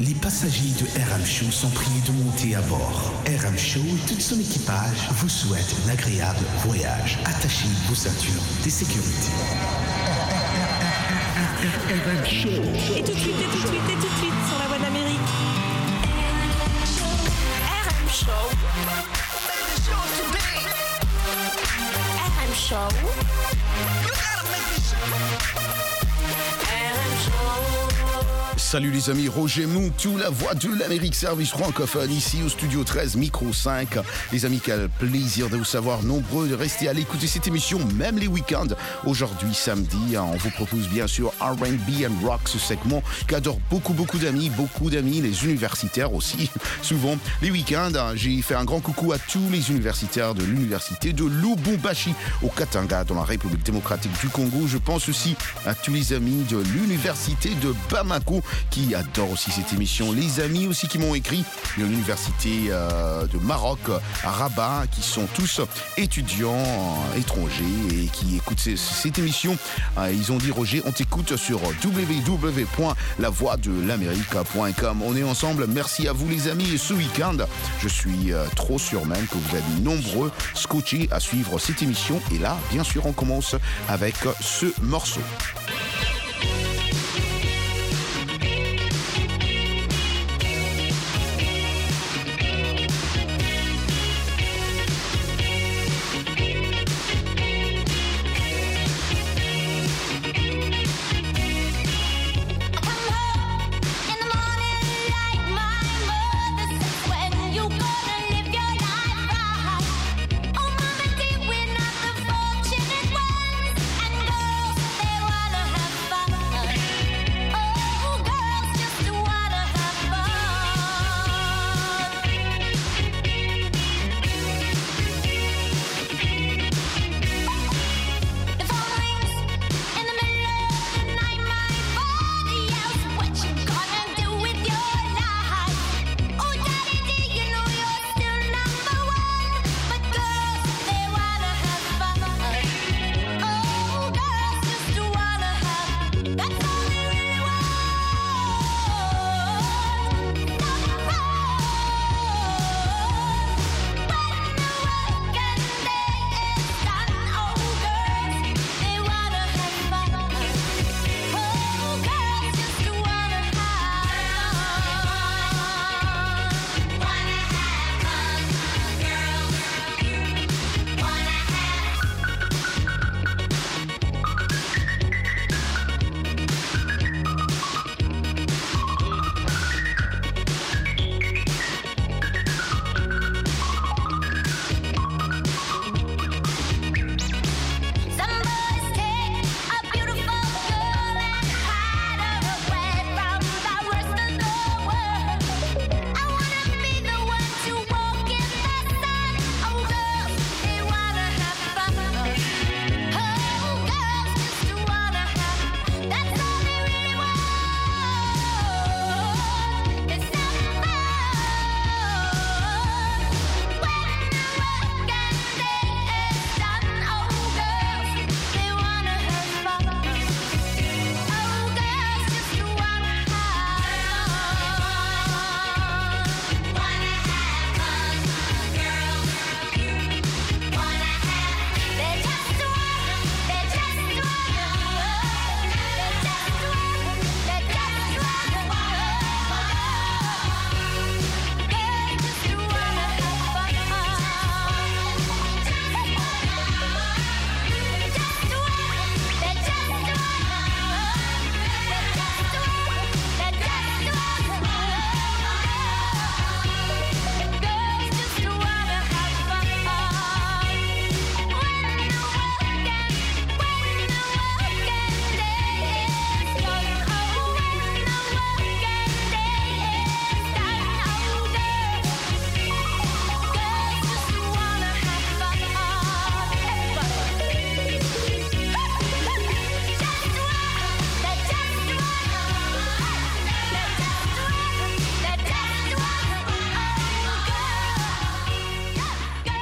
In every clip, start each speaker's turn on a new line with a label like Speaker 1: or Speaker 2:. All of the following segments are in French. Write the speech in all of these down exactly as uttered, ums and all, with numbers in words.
Speaker 1: Les passagers de R M Show sont priés de monter à bord. R M Show et tout son équipage vous souhaitent un agréable voyage. Attachez vos ceintures de sécurité. R M Show.
Speaker 2: Et tout de suite, et tout de suite, et tout de suite sur la voie d'Amérique. R M Show. R M Show.
Speaker 3: Salut les amis, Roger Moutou, la voix de l'Amérique, service francophone, ici au studio treize, micro cinq. Les amis, quel plaisir de vous savoir nombreux de rester à l'écoute de cette émission, même les week-ends. Aujourd'hui, samedi, on vous propose bien sûr R and B and Rock, ce segment qu'adorent beaucoup, beaucoup d'amis, beaucoup d'amis, les universitaires aussi. Souvent, les week-ends, j'ai fait un grand coucou à tous les universitaires de l'université de Lubumbashi, au Katanga, dans la République démocratique du Congo. Je pense aussi à tous les amis de l'université de Bamako, qui adore aussi cette émission. Les amis aussi qui m'ont écrit de l'université euh, de Maroc à Rabat, qui sont tous étudiants euh, étrangers et qui écoutent c- cette émission. Euh, ils ont dit, Roger, on t'écoute sur w w w point la voix de l'amérique point com. On est ensemble. Merci à vous les amis. Et ce week-end, je suis euh, trop sûr même que vous êtes nombreux scotchés à suivre cette émission. Et là, bien sûr, on commence avec ce morceau.
Speaker 4: Fortunate ones and girls, they wanna have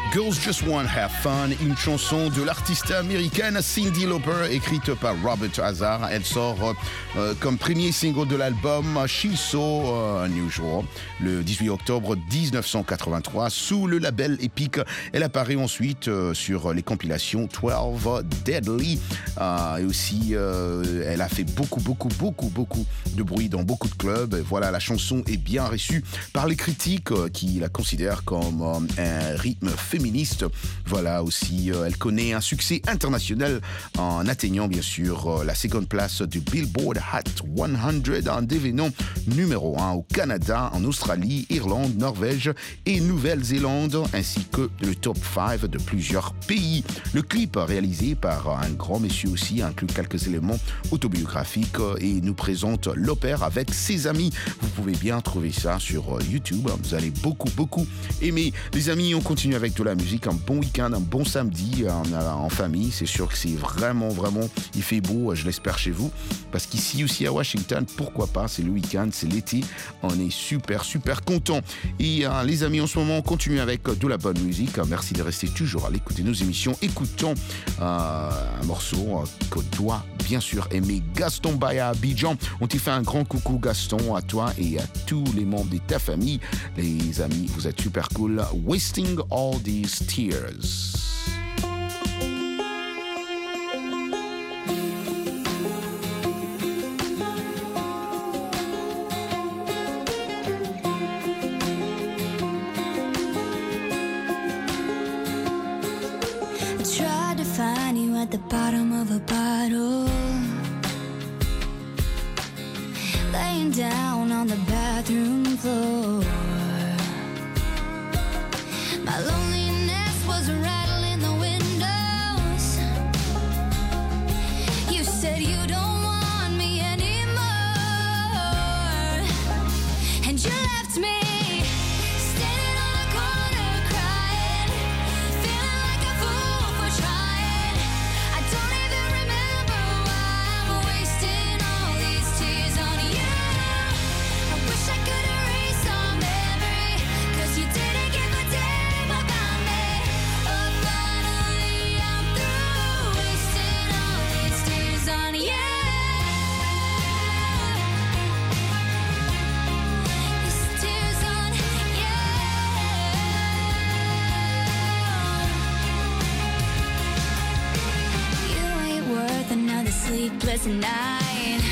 Speaker 3: Girls Just Wanna Have Fun, une chanson de l'artiste américaine Cyndi Lauper, écrite par Robert Hazard. Elle sort euh, comme premier single de l'album She's So Unusual le dix-huit octobre dix-neuf cent quatre-vingt-trois sous le label Epic. Elle apparaît ensuite euh, sur les compilations douze Deadly euh, et aussi euh, elle a fait beaucoup beaucoup beaucoup beaucoup de bruit dans beaucoup de clubs. Et voilà, la chanson est bien reçue par les critiques euh, qui la considèrent comme euh, un rythme féministe. Voilà aussi, euh, elle connaît un succès international en atteignant bien sûr euh, la seconde place du Billboard Hot cent en devenant numéro un au Canada, en Australie, Irlande, Norvège et Nouvelle-Zélande, ainsi que le top cinq de plusieurs pays. Le clip réalisé par un grand monsieur aussi inclut quelques éléments autobiographiques et nous présente l'opéra avec ses amis. Vous pouvez bien trouver ça sur YouTube. Vous allez beaucoup, beaucoup aimer. Les amis, on continue avec de la musique. Un bon week-end, un bon samedi en, en famille. C'est sûr que c'est vraiment, vraiment, il fait beau, je l'espère chez vous. Parce qu'ici aussi à Washington, pourquoi pas, c'est le week-end, c'est l'été. On est super, super contents. Et euh, les amis, en ce moment, on continue avec de la bonne musique. Merci de rester toujours à l'écoute de nos émissions. Écoutons euh, un morceau que toi, bien sûr, aimer. Gaston Baya Abidjan. On t'y fait un grand coucou, Gaston, à toi et à tous les membres de ta famille. Les amis, vous êtes super cool. Wasting all these tears.
Speaker 4: Tried to find you at the bottom of a bottle, laying down on the bathroom floor. My loneliness was rattling the windows. You said you don't want me anymore, and you left me standing on a corner crying, feeling like a fool for trying. I don't even remember why I'm wasting all these tears on you. I wish I could erase our memory, 'cause you didn't give a damn about me. Oh, finally I'm through wasting all these tears on you. These tears on you. You ain't worth another sleepless night,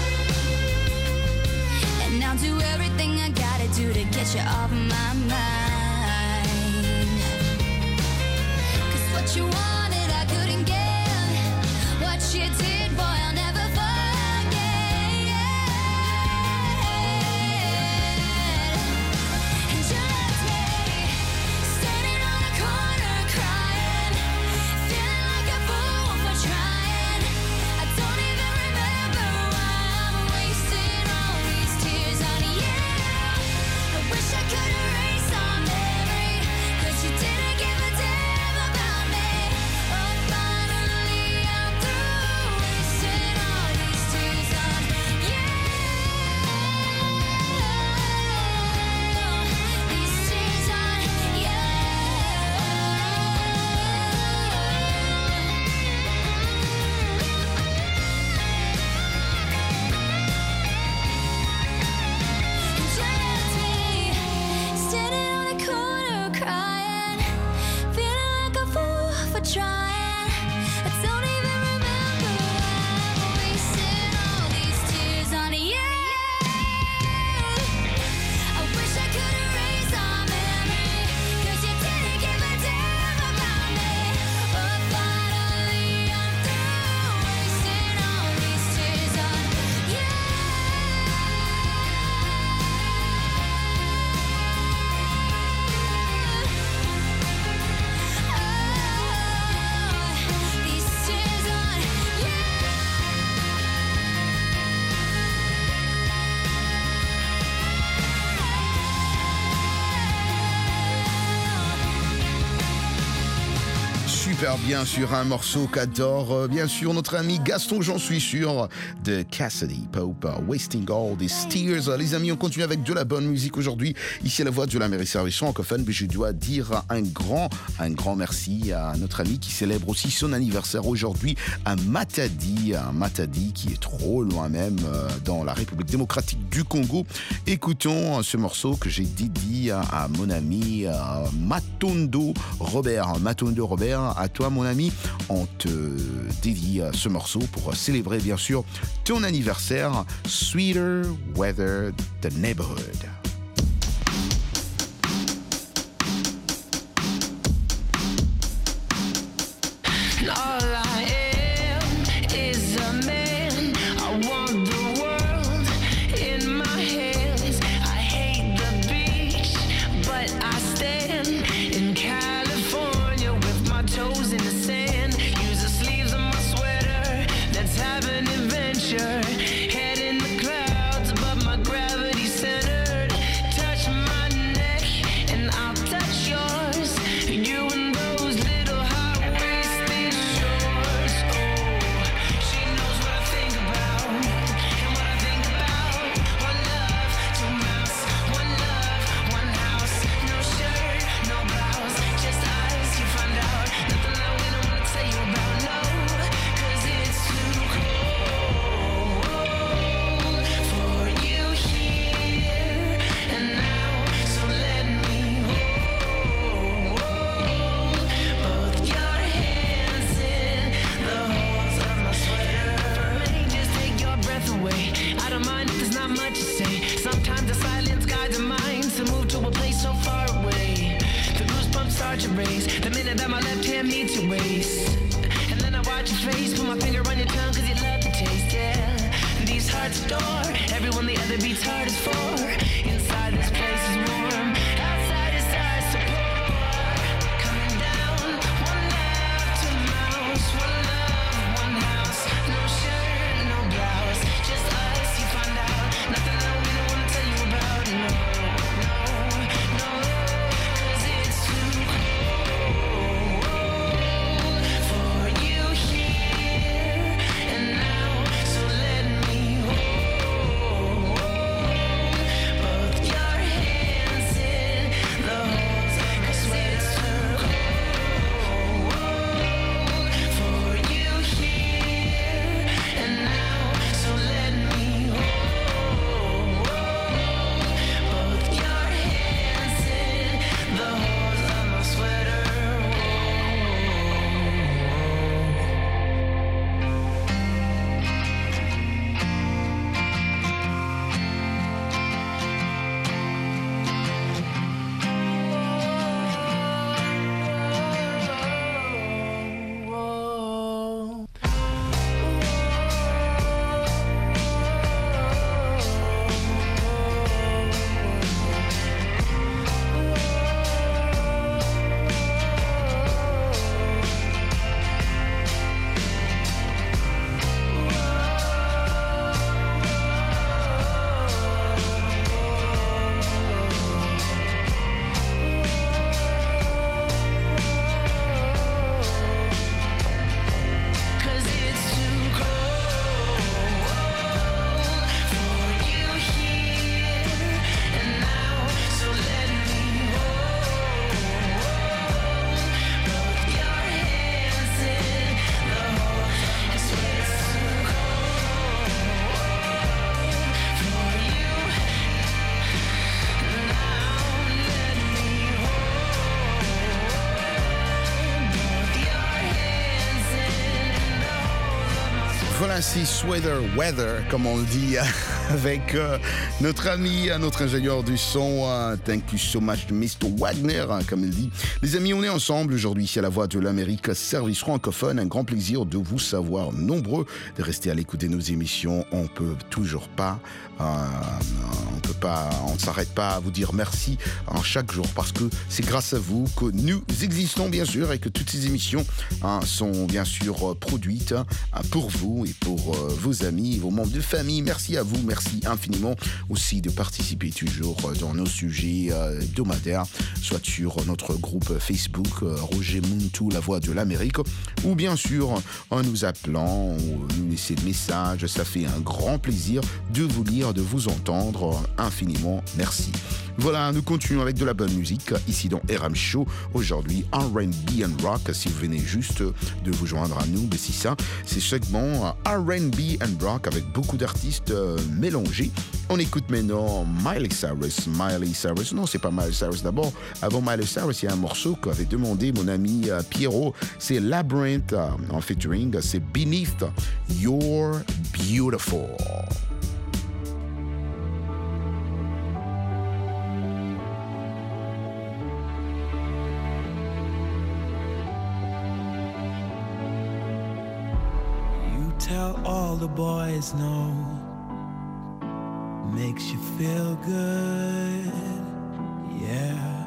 Speaker 4: and I'll do everything I gotta do to get you off my mind. 'Cause what you wanted I couldn't get, what you did, boy, I'll never forget. And you left me standing on a corner crying, feeling like a fool for trying. I don't even remember why I'm wasting all these tears on you. I wish I could erase our memory, 'cause you didn't give a damn about me.
Speaker 3: super bien sûr un morceau qu'adore euh, bien sûr notre ami Gaston, j'en suis sûr, de Cassidy Pope, Wasting All These Tears. Les amis, on continue avec de la bonne musique aujourd'hui ici à la Voix de l'Amérique Service francophone, mais je dois dire un grand un grand merci à notre ami qui célèbre aussi son anniversaire aujourd'hui, à Matadi, à Matadi qui est trop loin même euh, dans la République démocratique du Congo. Écoutons ce morceau que j'ai dédié à, à mon ami euh, Matondo Robert. Matondo Robert, à toi mon ami, on te dédie ce morceau pour célébrer bien sûr ton anniversaire. Sweeter Weather, The Neighborhood. Voilà, c'est Sweater Weather, comme on le dit, avec euh, notre ami, notre ingénieur du son. Uh, thank you so much, mister Wagner, hein, comme il dit. Les amis, on est ensemble aujourd'hui ici à la Voix de l'Amérique, service francophone. Un grand plaisir de vous savoir nombreux, de rester à l'écoute de nos émissions. On peut toujours pas, euh, on peut pas, on ne s'arrête pas à vous dire merci hein, chaque jour, parce que c'est grâce à vous que nous existons bien sûr et que toutes ces émissions hein, sont bien sûr produites hein, pour vous et pour pour euh, vos amis, vos membres de famille. Merci à vous, merci infiniment aussi de participer toujours dans nos sujets euh, hebdomadaires, soit sur notre groupe Facebook euh, Roger Muntu, la voix de l'Amérique, ou bien sûr en nous appelant, ou nous laisser des messages. Ça fait un grand plaisir de vous lire, de vous entendre. Infiniment merci. Voilà, nous continuons avec de la bonne musique ici dans R M Show. Aujourd'hui, R and B and Rock. Si vous venez juste de vous joindre à nous, mais si ça, c'est segment R and B and Rock avec beaucoup d'artistes euh, mélangés. On écoute maintenant Miley Cyrus. Miley Cyrus, non, c'est pas Miley Cyrus d'abord. Avant Miley Cyrus, il y a un morceau qu'avait demandé mon ami euh, Pierrot. C'est Labyrinth euh, en featuring. C'est Beneath You're Beautiful.
Speaker 5: Tell all the boys no, makes you feel good, yeah.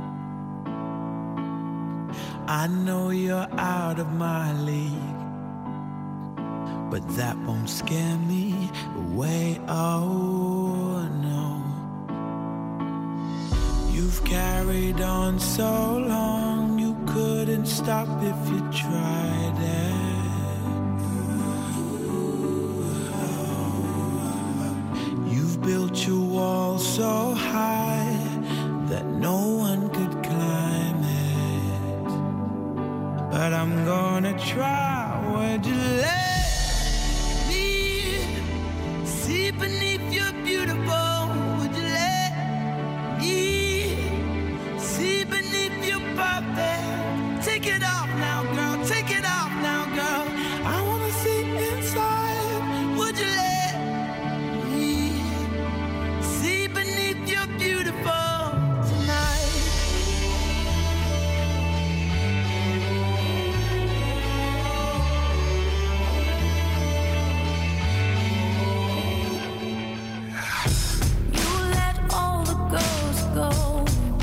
Speaker 5: I know you're out of my league, but that won't scare me away, oh no. You've carried on so long, you couldn't stop if you tried it. Built your wall so high that no one could climb it. But I'm gonna try. Would you let me see beneath your beautiful? Would you let me see beneath your perfect? Take it off now, girl. Take it off now, girl. I wanna see inside. Would you let beautiful tonight?
Speaker 4: You let all the girls go,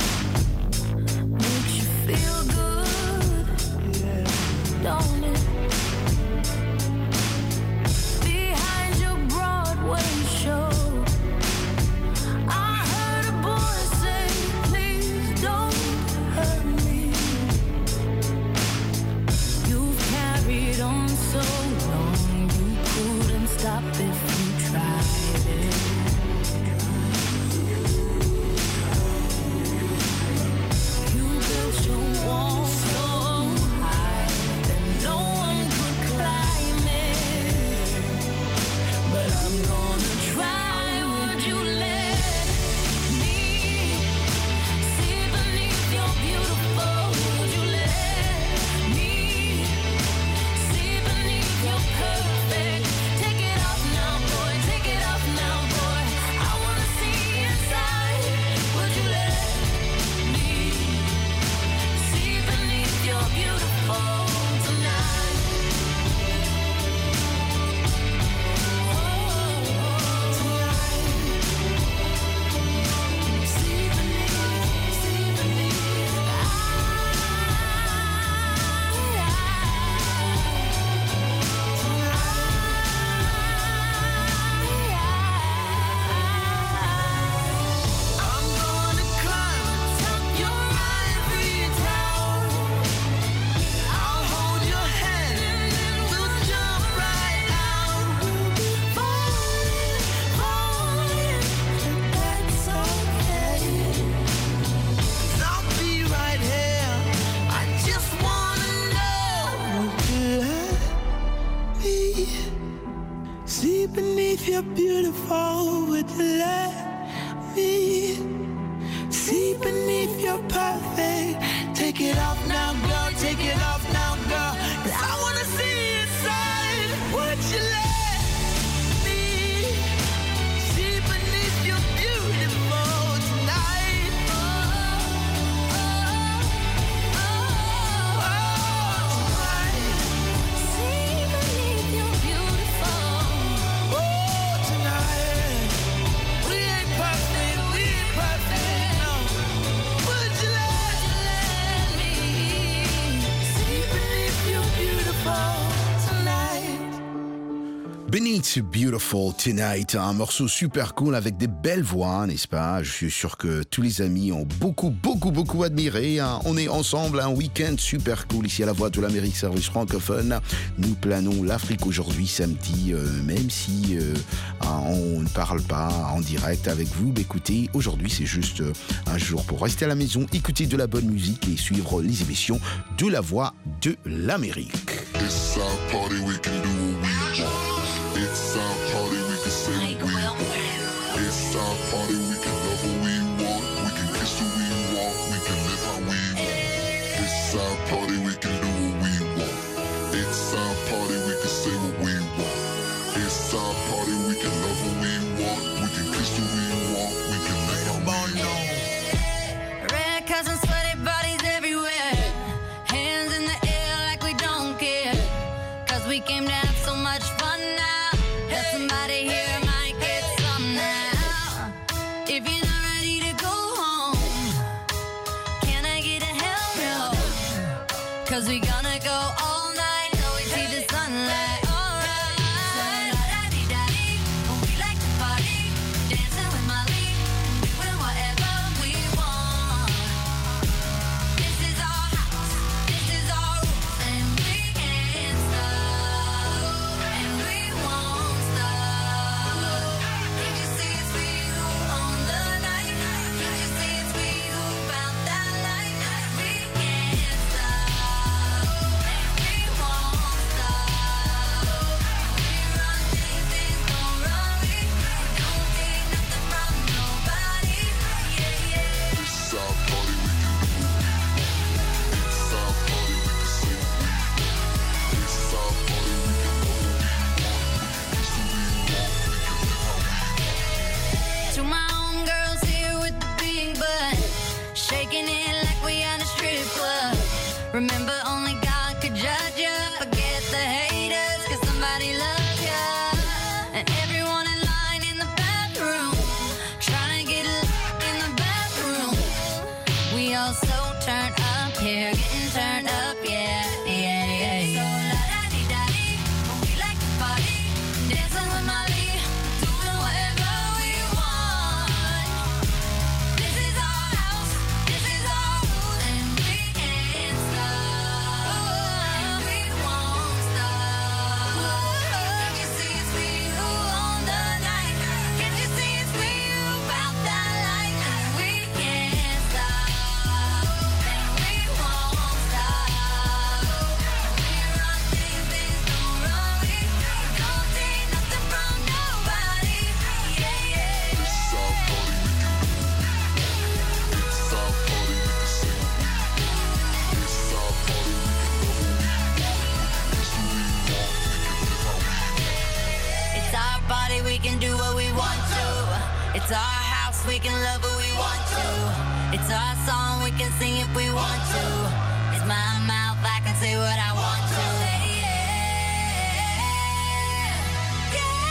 Speaker 4: makes you feel good, yeah. Don't it? Behind your Broadway show, so long you couldn't stop if you tried it. You built your wall so high that no one could climb it. But I'm gonna try. Would you let me see beneath your beautiful? Would you let me see beneath your perfect? Take it off now, boy. Take it off now, boy. I wanna see inside. Would you let me see beneath your beautiful tonight? Oh, tonight. See beneath, see beneath.
Speaker 5: I'm gonna climb atop your ivory tower. I'll hold your hand and then we'll jump right out. We'll be falling, falling, and that's okay. 'Cause I'll be right here. I just wanna know. Would you let me see beneath your beautiful? Would you let me see beneath your perfect? Take it off now, girl. Take it off now, girl. 'Cause I wanna see inside. Would you let me see beneath your beautiful tonight? Oh, oh, oh, oh, tonight.
Speaker 4: See beneath your beautiful.
Speaker 5: Oh, tonight. We ain't perfect. We ain't perfect. No. Would you let
Speaker 4: Let me see beneath
Speaker 3: It's Beautiful Tonight, un morceau super cool avec des belles voix, n'est-ce pas? Je suis sûr que tous les amis ont beaucoup, beaucoup, beaucoup admiré. Hein. On est ensemble, un week-end super cool ici à la Voix de l'Amérique, service francophone. Nous planons l'Afrique aujourd'hui, samedi, euh, même si euh, on ne parle pas en direct avec vous. Mais écoutez, aujourd'hui c'est juste euh, un jour pour rester à la maison, écouter de la bonne musique et suivre les émissions de la Voix de l'Amérique.
Speaker 6: It's our party, we can do what we want. It's our party, we can say what we want. It's our party, we can love what we want. We can kiss who we want. We can live how we want. It's our party, we can do what we want. It's our party, we can say what we want. It's our party, we can love what we want. We can kiss who we want. We can live how we want.
Speaker 4: Red cups and sweaty bodies everywhere. Hands in the air like we don't care. Cause we came to have so much fun now. That somebody here might get some now. If you're not ready to go home, can I get a hell no? Cause we gonna go all night till we see the sunlight. Alright. So la-da-dee-da-dee, we like to party. Dancing with Molly, doing whatever we want. This is our house, this is our rules, and we can't stop, and we won't stop. Can't you see it's we who own the night? Can't you see it's we who found that light? We can't stop, and we won't stop. We run things, things don't run we. Don't take nothing from nobody. Yeah, yeah.
Speaker 6: It's our party, we can do what we want. It's our party, we can say what we want. It's our party, we can love what we want. We can kiss who we want. We can live how we want.
Speaker 4: To my homegirls here with the big butt, shaking it like we at a strip club. Remember, only God could judge ya. Forget the haters, cause somebody loves ya. And everyone in line in the bathroom, trying to get a in the bathroom. We all so turned up here, getting turned up, yeah, yeah, yeah. So la-da-dee-da-dee, we like to party, dancing with Molly, doing whatever we want. This is our house, this is our rules, and we can't stop, and we won't stop. Can't you see it's we who own the night? Can't you see it's we who found that light? We can't stop, and we won't stop. We run things, things don't run we. Don't take nothing from nobody. Yeah, yeah.
Speaker 6: It's our party, we can do what we want. It's our party, we can say what we want. It's our party, we can love what we want. We can kiss who we want. We can live how we want.
Speaker 4: It's our party, we can do what we want to. It's our house, we can love who we want to. It's our song, we can sing if we want to. It's my mouth, I can say what I want to. Yeah, yeah,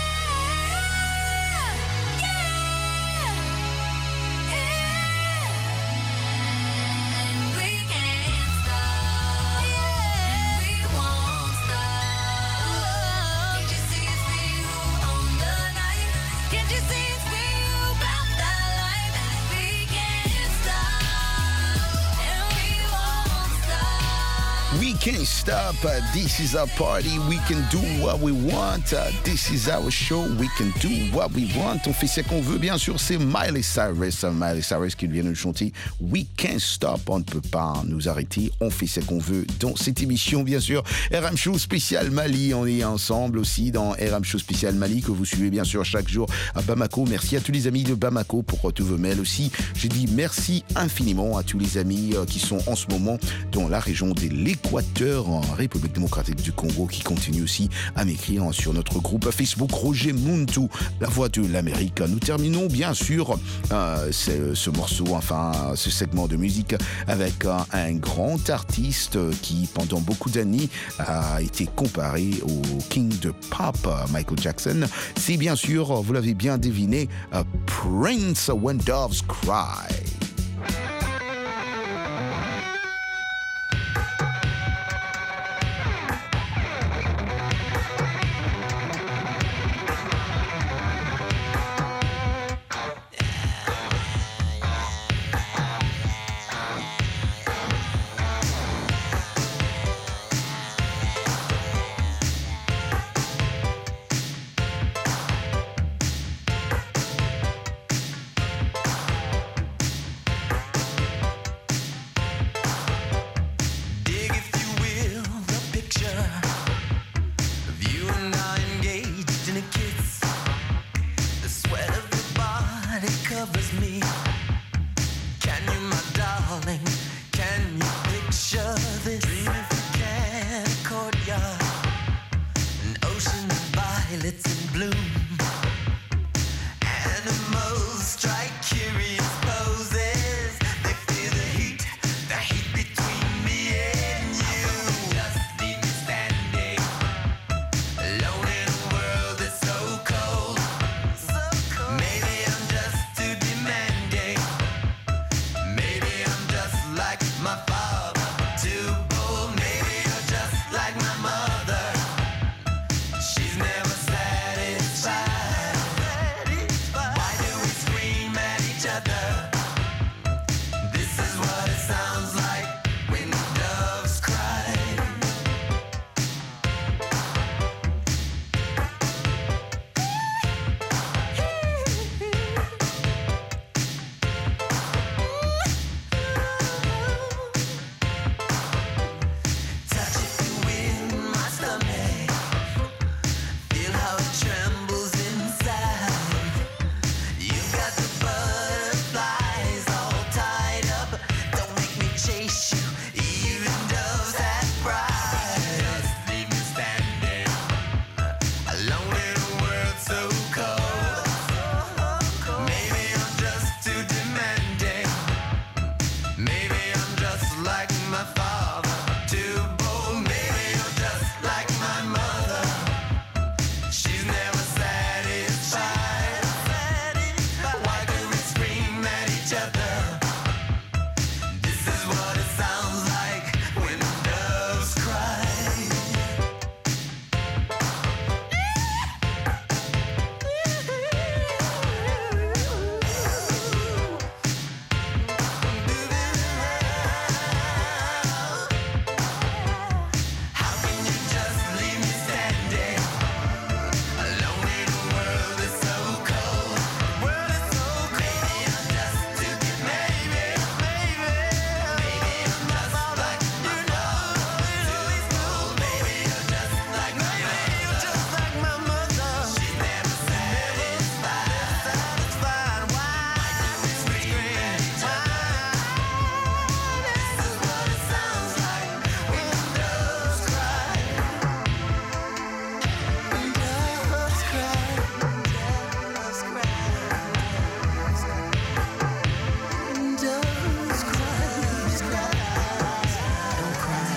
Speaker 4: yeah. And we can't stop, and we won't stop. Can't you see it's we who own the night? Can't you see it's we who found that light? We can't stop, and we won't stop.
Speaker 3: We can't stop. Uh, This is our party. We can do what we want. Uh, This is our show. We can do what we want. On fait ce qu'on veut, bien sûr. C'est Miley Cyrus. Uh, Miley Cyrus qui vient de chanter We can't stop. On ne peut pas nous arrêter. On fait ce qu'on veut dans cette émission, bien sûr. R M Show spécial Mali. On est ensemble aussi dans R M Show spécial Mali que vous suivez, bien sûr, chaque jour à Bamako. Merci à tous les amis de Bamako pour tous vos mails aussi. Je dis merci infiniment à tous les amis euh, qui sont en ce moment dans la région de l'Équateur, en République démocratique du Congo, qui continuent aussi à m'écrire sur notre groupe Facebook Roger Muntu, la voix de l'Amérique. Nous terminons bien sûr euh, ce, ce morceau, enfin ce segment de musique avec euh, un grand artiste qui pendant beaucoup d'années a été comparé au King de Pop, Michael Jackson. C'est bien sûr, vous l'avez bien deviné, euh, Prince When Doves Cry.
Speaker 5: it covers me. Can you, my darling, can you picture this? Dream if you can, a courtyard, an ocean of violets in bloom. Animals strike curious poses. They feel the heat, the heat between me and you. Just leave me standing alone in a world that's so cold. So cold. Maybe I'm just too demanding. Maybe I'm just like my father, too bold. Maybe you're just like my mother. She's never satisfied. Why do we scream at each other? This is what it sounds like when doves cry. Touch if you in my stomach. Feel how it trembles inside. You've got the butterflies all tied up. Don't make me chase you, even doves have pride. Just leave me standing alone in a world so cold. Maybe I'm just too demanding. Maybe I'm just like my father, too bold. Maybe you're just like my mother. She's never satisfied. Why do we scream at each other? This is what it sounds like when doves cry. How can you just leave me standing alone in a world that's so cold? World is so cold. Maybe I'm just too deep. Maybe, maybe, maybe I'm just like my mother. Too cold. Maybe you're just like my maybe you're just like my mother. She's never satisfied. Satisfied. Why do we scream at each other? This is what it sounds like when doves cry. Doves cry. Doves cry. Doves cry. Don't cry.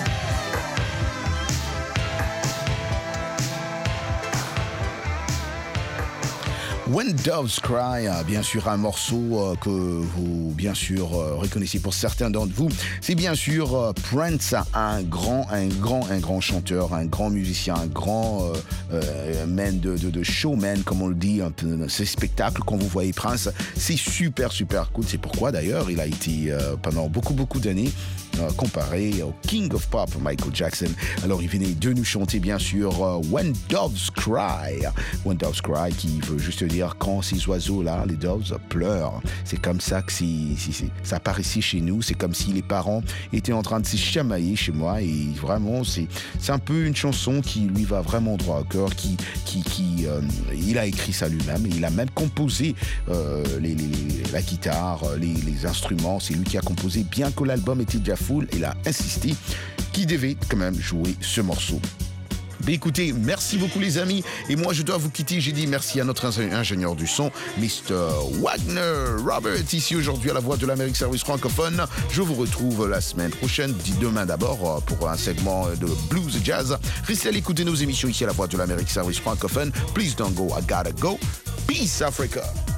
Speaker 3: When Doves Cry, euh, bien sûr un morceau euh, que vous bien sûr euh, reconnaissez pour certains d'entre vous, c'est bien sûr euh, Prince, un grand, un grand, un grand chanteur, un grand musicien, un grand euh, euh, man de, de, de showman comme on le dit, un peu, ces spectacles quand vous voyez Prince, c'est super super cool. C'est pourquoi d'ailleurs il a été euh, pendant beaucoup beaucoup d'années euh, comparé au King of Pop Michael Jackson. Alors il venait de nous chanter bien sûr euh, When Doves Cry, When Doves Cry qui veut juste dire quand ces oiseaux-là, les doves, pleurent. C'est comme ça que c'est, c'est, c'est, ça apparaissait chez nous. C'est comme si les parents étaient en train de se chamailler chez moi. Et vraiment, c'est, c'est un peu une chanson qui lui va vraiment droit au cœur. Qui, qui, qui, euh, il a écrit ça lui-même. Il a même composé euh, les, les, les, la guitare, les, les instruments. C'est lui qui a composé. Bien que l'album était déjà full, il a insisté qu'il devait quand même jouer ce morceau. Mais écoutez, merci beaucoup les amis. Et moi, je dois vous quitter. J'ai dit merci à notre ingénieur du son, mister Wagner Robert, ici aujourd'hui à la Voix de l'Amérique Service francophone. Je vous retrouve la semaine prochaine, dit demain d'abord, pour un segment de blues et jazz. Restez à l'écoute de nos émissions ici à la Voix de l'Amérique Service francophone. Please don't go, I gotta go. Peace Africa.